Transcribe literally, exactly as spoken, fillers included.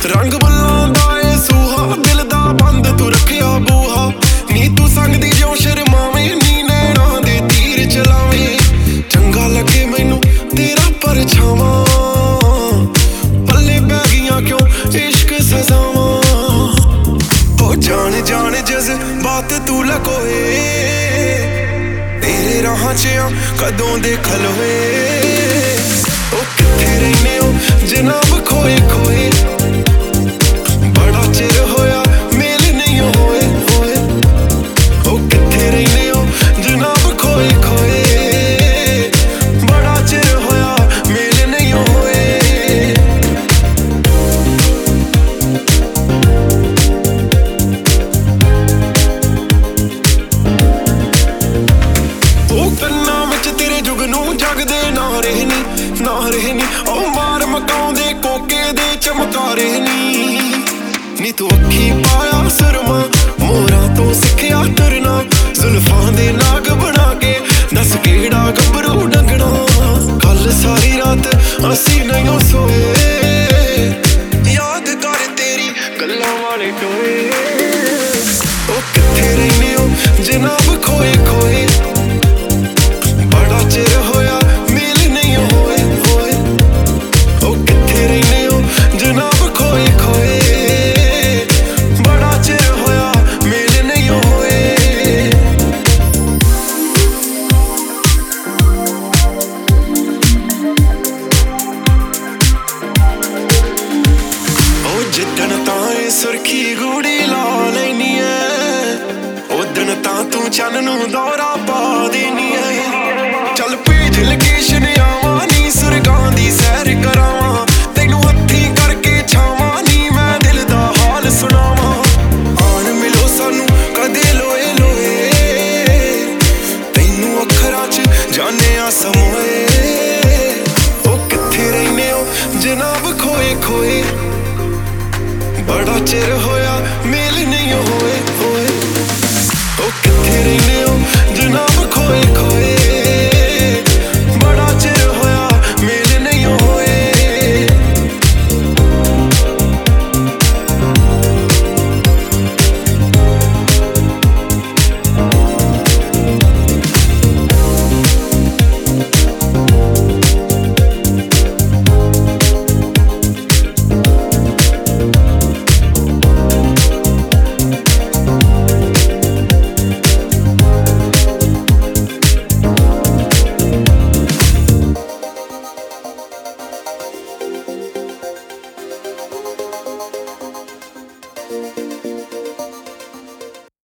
रंग बुल्लां दा ए सूहा दिल दा बंद तू रखिया बूहा नी तू संगदी जो शर्मावे नी नैना दे तीर चलावे चंगा लगे मैनू तेरा परछावां पल्ले पै गईयां क्यों इश्क सजावां ओ जान जान जज़्बात तू लकोए तेरे राह च आ कदों दे खलोए ओ कित्थे रहिने हो जनाब खोए खोए बड़ा चिर होया मेल नहीं होए होए ओ कित्थे रहिने हो जनाब खोए खोए बड़ा चिर होया मेल नहीं होए ओ कन्ना विच तेरे जुगनू जगदे ना रहनी ना रहनी ओ मार मकाउंदे कोके दे चमकारे नी नी तू अखी पाया सुरमा मोरां तो सिखिया तुरना जुल्फां दे नाग बना के दस केड़ा गभरू डंगना कल सारी रात असी नहीं सोए याद कर तेरी गल्लां वाले टोए ओ कित्थे रहिने हो जनाब खोए खोए बड़ा चिर होया मेल नहीं होए होए ओ कित्थे रहिने हो जनाब खोए खोए बड़ा चिर होया मेल नहीं होए ओ जिद्दन तां ए सुर्खी गूड़ी ला लैनी ऐ उद्दन तां तू चन्न नू दौरा पा देनी ऐ चल भेज लगे